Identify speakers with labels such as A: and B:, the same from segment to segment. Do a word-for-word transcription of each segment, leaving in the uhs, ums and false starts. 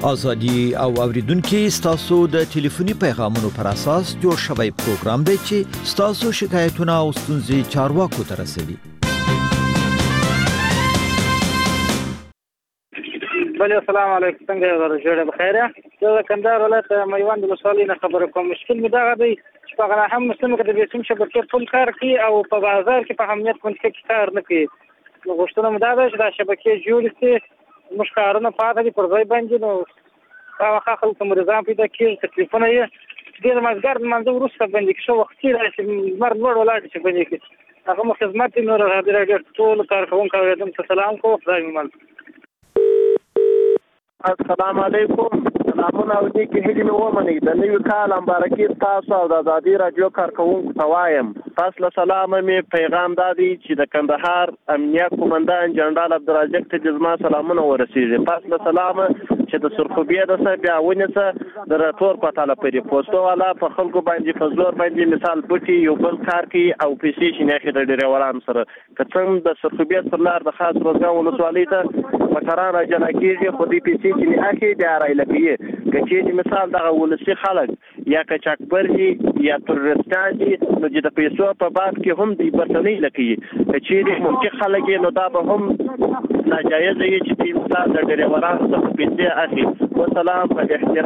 A: ازادي او اوریدونکو ستاسو د ټلیفوني پیغامونو پر اساس جوړ شوی پروګرام دی چې ستاسو شکایتونه او ستونزې چارواکو ته رسوي.
B: بله السلام علیکم، څنګه یو ورځ بخیر. زه د کندهار ولایت میوند ولسوالۍ نه خبره کوم. مشکل مې دغه دی چې په هغه هم مسلمه کې د بیسیم شبکې ټول کار کوي او په بازار کې په اهمیت باندې کې کار نه کوي. نو غوښتنه مې دا ده چې دا شبکې جوړې شي، موږ کارونه پاتې دي پر ځای باندې، نو هغه خلکو مریضان پیدا کېږي، تکلیفونه یې ډېر مازدیګر د لمانځه وروسته باندې کې ښه وختي راشي، لمر لوړ ولاړ شي باندې کې هغه مو خدمت یې نور ازادي راډیو ټولو کارکوونکو اورېدونکو ته سلام کوم. خدای مو مل.
C: السلام علیکم. سلامونه او دې کې هیلې مې ومنئ. د نوي کال مبارکي تاسو او د ازادي راډیو کارکوونکو ته وایم. تاسو له سلامه مې پیغام دا دی چې د کندهار امنیه قومندان جنرال عبدالرزاق ته زما سلامونه ورسېږي. تاسو له سلامه چې د سرخوبیې د څه بیا ونیسه د راټور پتاله پرې پوسټو والا په خلکو باندې په زور باندې مثال بوټي یو بل کار کوي او پیسې شي نه د ډریورانو سره که څنګه د سرخوبیې پر لار د خاص روزګان ولسوالۍ ته موټران راجلا کېږي خو دې پیسې چې نه اخلي بیا رایله کوي. که چېرې مثال دغه ولسي خلک یا کچاکبر دي یا تروریستان دي نو چې د پیسو په باب کې هم دوی برتنۍ لکوي. که چېرې ملکي خلک نو دا به هم ناجایزه وي چې دوی مثال د ډریورانو څخه پیسې اخلي. وسلام په احترام.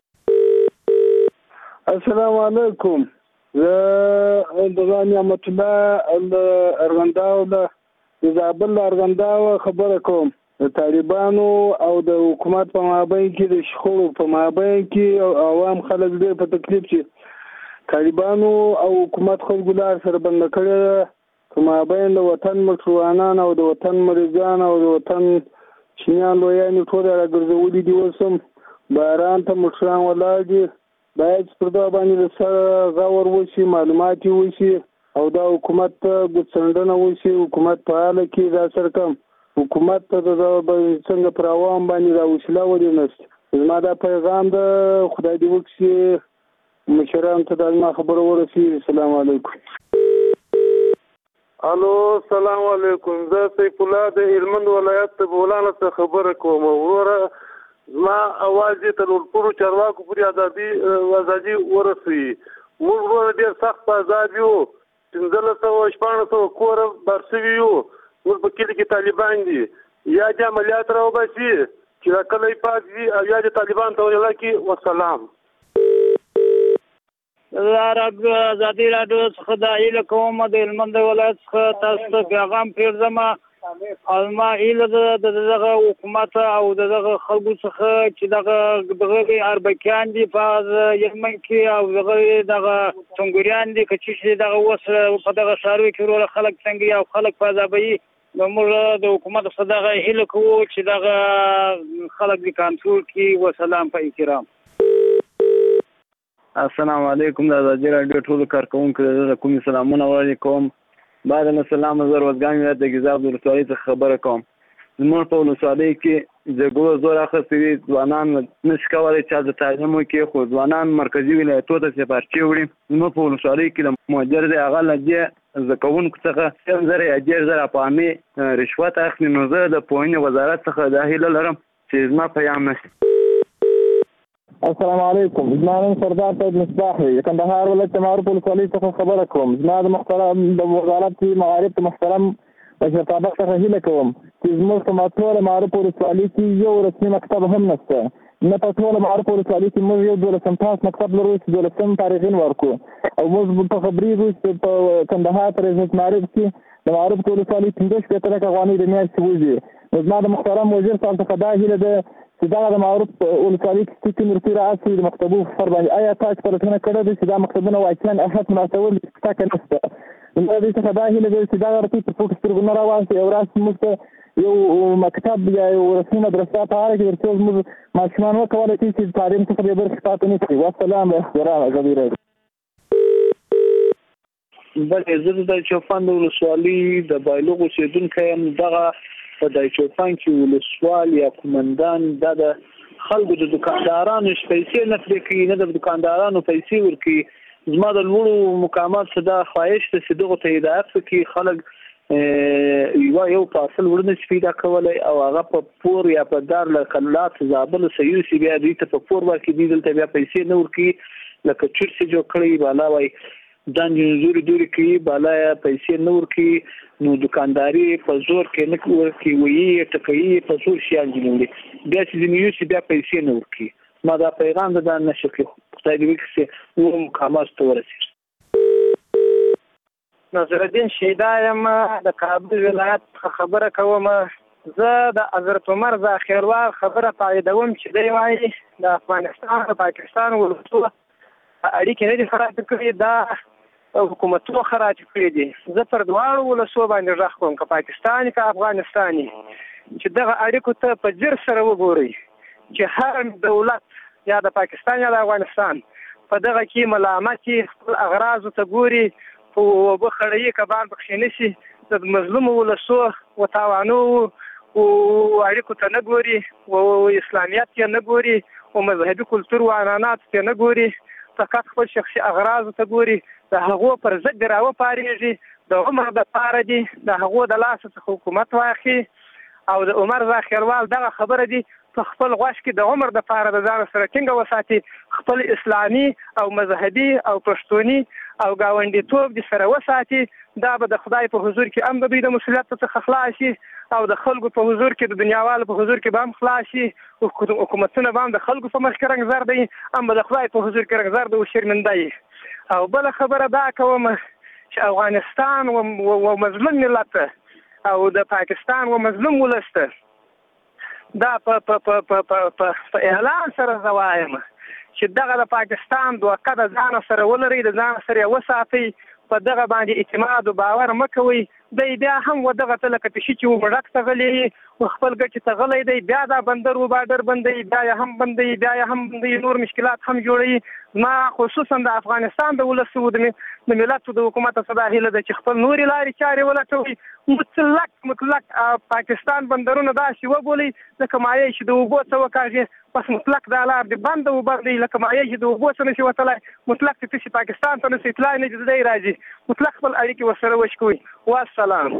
D: السلام علیکم. زه د نعمت الله ارغنداو د زابل ارغنداو خبره کوم. د طالبانو او د حکومت په مابین کې د شخړو په مابین کې عوام خلک ډېر په تکلیف چې طالبانو او حکومت خلکو لار سره بنده کړې په مابین د وطن موټروانان او د وطن مریضان او د وطن چینیان لویانې ټول راګرځولي دي. اوس هم باران ته موټران ولاړ دي. باید پر دا باندې د سره غور وشي، معلومات وشي او دا حکومت ته ګوتڅنډنه وشي. حکومت په حاله کې دا سره کم حکومت ته د څنګه پر عوام باندې راوسله ولې نشته. زما دا پیغام د خدای دې وکړي مشرانو ته دا خبره ورسېږي. السلام علیکم.
E: الو السلام علیکم. زه سیف الله د هلمند ولایت د بولان څخه خبره کوم. وروره زما اواز دې تر ټولو چارواکو پورې ازادي ازادي ورسوي. موږ وروره ډېر سخت عذاب یو، پنځلس سوه شپاړس سوه کوره بار شوي یو. اوس په کلي کې طالبان دي، یا دې عملیات راوباسي چې دا کلی پاک وي او یا دې طالبان ته ویله کړي. وسلام.
B: زه ازادي راډیو څخه دا هیله کوم د هلمند ولایت څخه تاسو ته پیغام پرېږدم او زما هیله ده د دغه حکومت او د دغه خلکو څخه چې دغه دغه اربکیان دي په یمن کې او دغه دغه څنګوریان دي که چې دغه اوس په دغه ښارو کې وروره خلک څنګه او خلک په عذابوي. نو موږ د حکومت څخه دغه هیله کوو چې دغه خلک دې کنټرول کړي. وسلام په احترام.
F: السلام علیکم. د ازادي راډیو ټولو کارکوونکو ته کوم سلامونه وړاندې کوم. بعد نه سلام زه روزګان ولایت د ګیزاب د ولسوالۍ څخه خبره کوم. زموږ په ولسوالۍ کې جګړو زور اخیستی دي. ځوانان نشي کولی چې د تعلیم وکړي، خو ځوانان مرکزي ولایتونو ته سفارچي وړي. زموږ په ولسوالۍ کې د مهاجر دی هغه له دې زده کوونکو څخه سل زره یا ډېر زره افغانۍ رشوت اخلي. نو زه د پوهنې وزارت څخه دا هیله لرم چې زما پیام نشي.
G: السلام علیکم. زما نوم سردار سید مصباح دی. کندهار ولایت معروف ولسوالۍ څخه خبره کوم. زما د محترم د وزارت معارف د محترم مشرتابه څخه هیله کوم چې زموږ په ټوله معروف ولسوالۍ کې یو رسمي مکتب هم نشته. نه په ټوله معروف ولسوالۍ کې موږ یو دولسم پاس مکتب لرو چې دولسم تاریخین ورکو او موږ په خبرېږو چې په کندهار په رئیس معارف کې د معروف ولسوالۍ پنځه شپېته لکه افغانۍ د میاشتې وځي. نو زما د محترم وزیر صاحب څخه دا هیله ده چې دغه د معروف ولسوالۍ کې کوم رسمي رعایت شوي د مکتبو په سر باندې آیا تاسو پلټنه کړې ده چې دا مکتبونه واقعا اهمیت مناسبول شته که نشته؟ زما دې څخه دا هیله ده چې دغه رسمي په پټو سترګو نه راواخلي او راسي موږ ته یو مکتب یا یو رسمي مدرسه په هغه کې تر څو زموږ ماشومان وکولی شي چې تعلیم څخه بې برخې پاتې نه شي. والسلام احترام. ازادي راډیو.
F: بلې زه د چوپان د ولسوالۍ د بایلوغ اوسېدونکی یم. دغه په دایچوپان کې ولسوال یا قومندان دا د خلکو د دکاندارانو پیسې نه پرې کوي، نه د دکاندارانو پیسې ورکوي. زما د لوړو مقامات څخه دا خواهش ده چې دغو ته هدایت وکړي خلک یو یو پارسل ورنه پیدا کولای او هغه په پور یا په دار له خلات زابل سيوسي بیا دوی ته په پور ورکې دي دلته بیا پیسې نه ورکي لکه چرسي جوړ کړی بالا وای ځان جوړ دوی کوي بالا پیسې نه ورکي نو دکانداري په زور کې نه ورکي وی ټکوي په زور شیان جوړوي بیا چې نیوسي بیا پیسې نه ورکي ما دا پیغام ده نشکي خدای دې وکړي و مقامات ته ورسي
B: ناصر الدین شیدا یم د کابل ولایت خبره کوم زه د حضرت عمر ذاخیروال خبره تاییدوم چې دی وایي د افغانستان او پاکستان ولسو اړیکې نه دي خراب کړي دا حکومتونو خراب کړي دي زه پر دواړو ولسو باندې غږ کوم که پاکستاني که افغانستاني چې دغه اړیکو ته په ځیر سره وګوري چې هر دولت یا د پاکستان یا د افغانستان په دغه کې ملامت خپل اغراضو ته ګوري او بخړی کبان پکښې نشي د مظلوم ولسو و تاوانو او اړیکو ته نه ګوري او اسلامیت یې نه ګوري او مذهبي کلتور او عنعنات ته نه ګوري فقط خپل شخصي اغراض ته ګوري د هغو پر ضد راوپارېږي د عمر دپاره دي د هغو د لاسه څخه حکومت واخلي او د عمر ذاخیروال دغه خبره دي په خپل غوږ کې د عمر دپاره د ځان سره ټینګه وساتي خپل اسلامي او مذهبي او پښتوني او ګاونډیتوب د سره وساتي دا به د خدای په حضور کې هم د دوی د مسؤلیت څخه خلاص شي او د خلکو په حضور کې د دنیاوالو په حضور کې به هم خلاص شي حکومتونه به هم د خلکو په مخ کې رنګزر دی هم به د خدای په حضور کې رنګزر دی او شرمنده وي او بله خبره دا کوم چې افغانستان و مظلوم ملت او د پاکستان و مظلوم ولس ته دا په اعلان سره زه وایم چې دغه د پاکستان دوکه د ځان سره ولري د ځان سره وساتي په دغه باندې اعتماد او باور مکوي دی بیا هم و دغه ته لکه تشي چې ومړک ته غلی و خپل ګټې ته غلی دی بیا دا بندر و بارډر بندوي بیا یې هم بندوي بیا یې هم بندوي نور مشکلات هم جوړوي ما خصوصا د افغانستان د ولس و د ملت د حکومت څخه دا هیله ده چې خپل نورې لارې چارې ولټوي مطلق مطلق پاکستان بندرونه داسې وبولي لکه مایع چې د اوبو څه وکاږي بس مطلق دا لار دې بنده وبندوي لکه مایع چې د اوبو څه نشي وتلی مطلق چې تشي پاکستان ته نشي اطلاع نه دی راځي مطلق خپل اړیکې ورسره وشکوي والسلام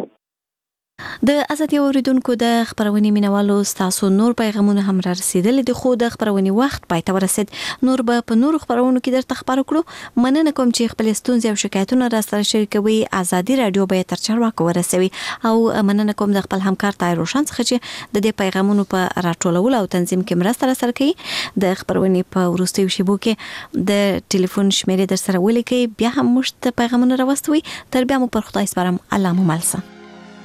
H: د ازادي اوریدونکو د خبرونې مینوالو ستاسو نور پیغامونه هم را رسیدلي دي خو د خبرونې وخت پای ته ورسید نور به په نورو خبرونو کې درته خبرو کړو مننه کوم چې خپل ستونزې او شکایتونه را سره شریکوي ازادي رادیو به تر چارواکو ورسوي او مننه کوم د خپل همکار طاهر روشن څخه چې د دې پیغامونو په راټولولو او تنظیم کې مرسته را سره کوي د خبرونې په وروستیو شیبو کې د ټلیفون شمیرې در سره ولیکئ بیا هم موږ ته پیغامونه راوستوي تر بیا مو پر خدای سپارم الله مو مل شه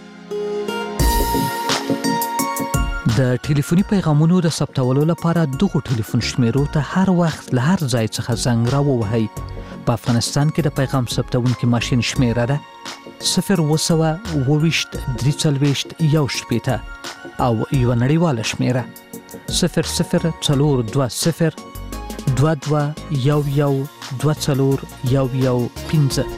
I: د ټلیفوني پیغامونو د ثبتولو لپاره دغه ټلیفون شمیرو ته هر وخت له هر ځای څخه زنګ راووهئ. په افغانستان کې د پیغام ثبتونکي ماشین شمیره ده صفر اوه سوه اوه ویشت درې څلوېښت یو شپېته او یوه نړیواله شمیره صفر صفر څلور دوه صفر دوه دوه یو یو دوه څلور یو یو پنځه.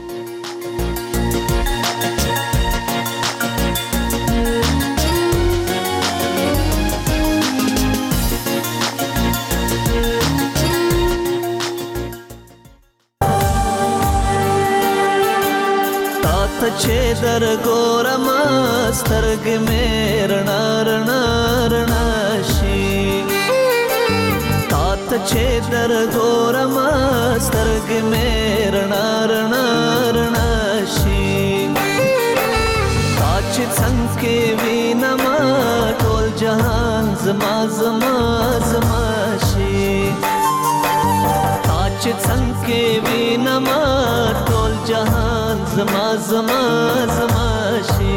J: چې در ګورم سترګې مې رڼا رڼا رڼا شي تا ته چې در ګورم سترګې مې رڼا رڼا رڼا شي تا چې څنګه کې وینم ټول جهان زما زما زما شي تا چې څنګه کې وینم ټول جهان زما زما زما شي